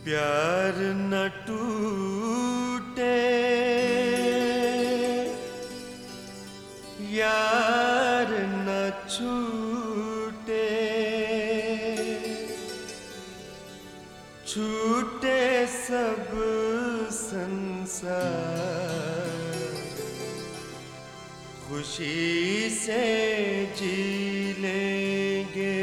प्यार न टूटे यार न छूटे, छूटे सब संसार, खुशी से जी लेंगे।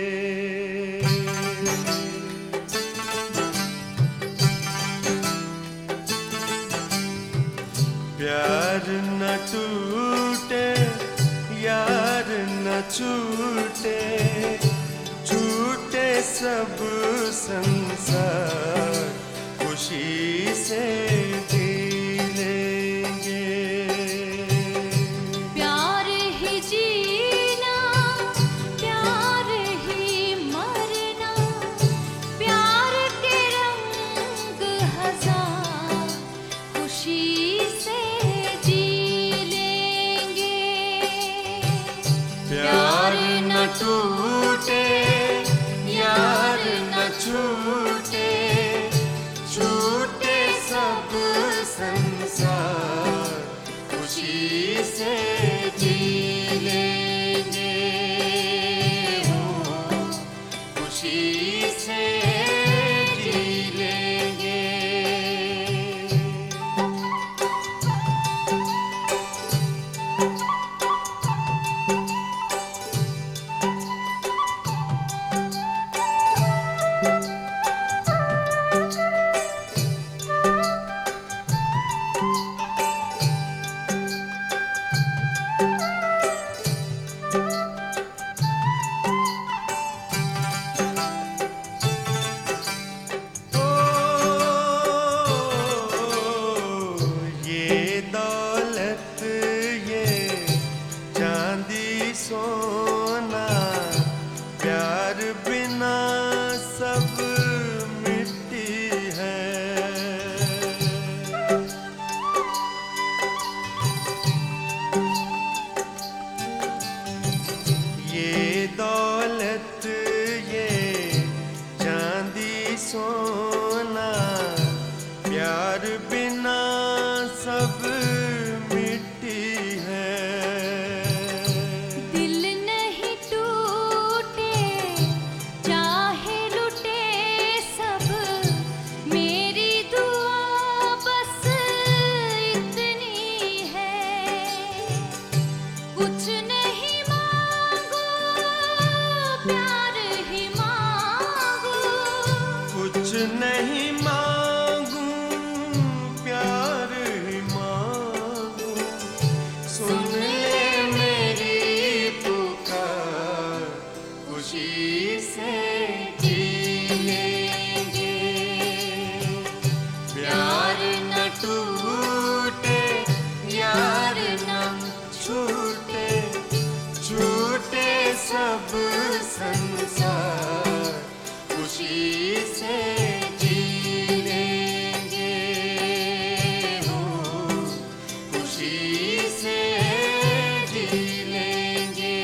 प्यार न टूटे यार न छूटे, छूटे सब संसार, खुशी से जी लेंगे। प्यार ही जीना, प्यार ही मरना, प्यार के रंग हजार, खुशी से जी लेंगे। प्यार न टूटे यार न छूटे, छूटे सब संसार, खुशी से जी लेंगे। हो खुशी से जी लेंगे। सोना प्यार बिना सब मिट्टी है। ये दौलत ये चांदी सोना प्यार बिना सब मिट्टी है। कुछ नहीं मांगो प्यार ही मांगो, कुछ नहीं मांगू प्यार ही मांगू, सुन ले मेरी पुकार, खुशी से जी लेंगे। प्यार न टूटे यार न छूटे, छूटे सब संसार, खुशी से जी लेंगे। हो खुशी से जी लेंगे।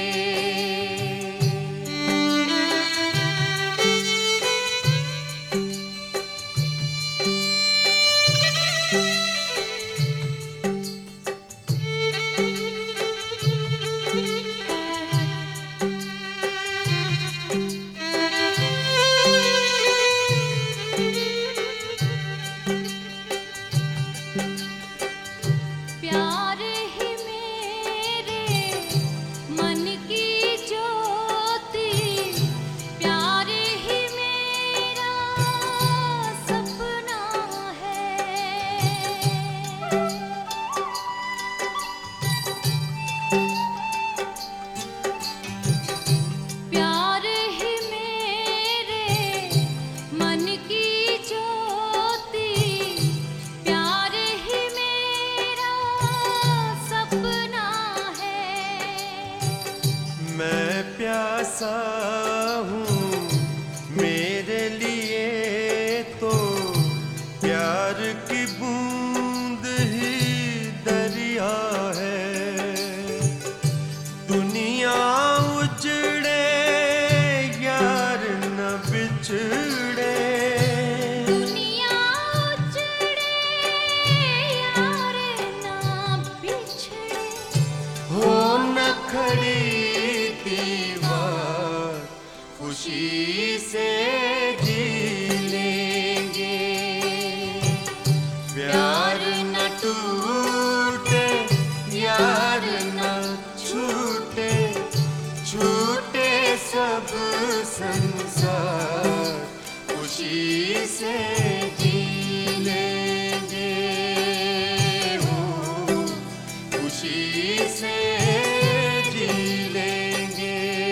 प्यार ही मेरे मन की ज्योति, प्यार ही मेरा सपना है। प्यार ही मेरे मन की ज्योति, प्यार ही मेरा सपना है। मैं प्यासा हूँ मेरे लिए तो प्यार की बूंद ही दरिया है। दुनिया उजड़े यार न बिछड़े, खुशी से जी लेंगे। प्यार न टूटे, यार न छूटे, छूटे सब संसार, खुशी से जी लेंगे, हो खुशी से जी लेंगे।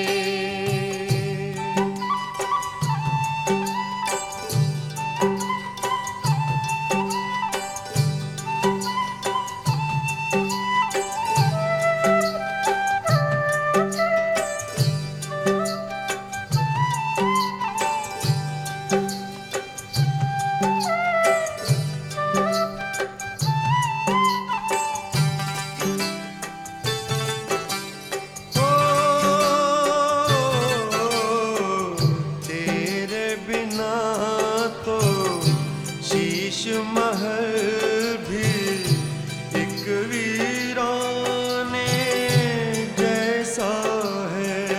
महल भी एक वीराने जैसा है।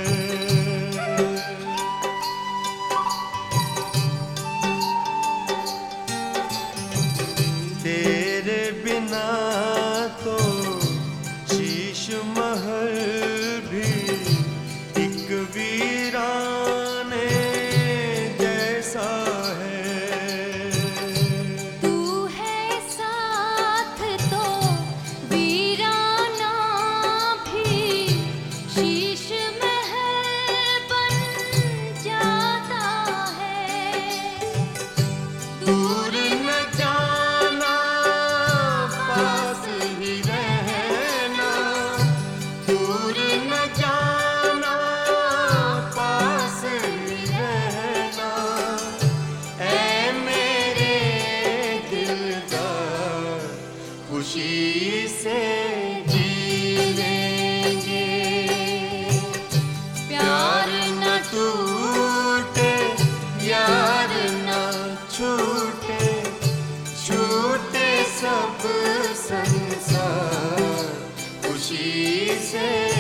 तेरे बिना तो शीश महल भी एक वीराने जैसा है। दूर न जाना, पास ही रहना, दूर न जाना, पास ही रहना, ऐ मेरे दिलदार, खुशी से जी लेंगे। प्यार न टूटे, यार न छूटे, छूटे सब संसार, खुशी से